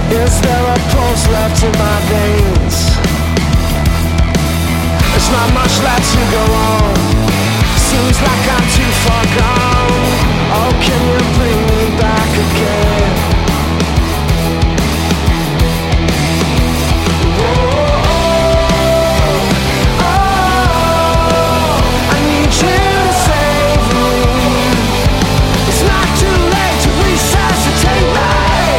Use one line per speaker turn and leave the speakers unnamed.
Is there a pulse left in my veins? There's not much left to go on. Seems like I'm too far gone.